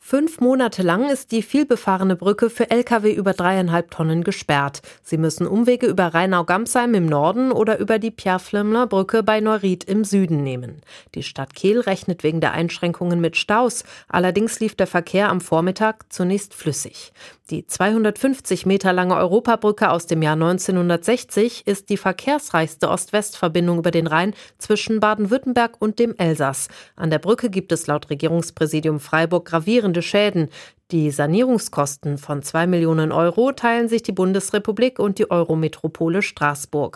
5 Monate lang ist die vielbefahrene Brücke für Lkw über 3,5 Tonnen gesperrt. Sie müssen Umwege über Rheinau-Gamsheim im Norden oder über die Pierre-Flimmler-Brücke bei Neuried im Süden nehmen. Die Stadt Kehl rechnet wegen der Einschränkungen mit Staus. Allerdings lief der Verkehr am Vormittag zunächst flüssig. Die 250 Meter lange Europabrücke aus dem Jahr 1960 ist die verkehrsreichste Ost-West-Verbindung über den Rhein zwischen Baden-Württemberg und dem Elsass. An der Brücke gibt es laut Regierungspräsidium Freiburg gravierende Schäden. Die Sanierungskosten von 2 Millionen Euro teilen sich die Bundesrepublik und die Eurometropole Straßburg.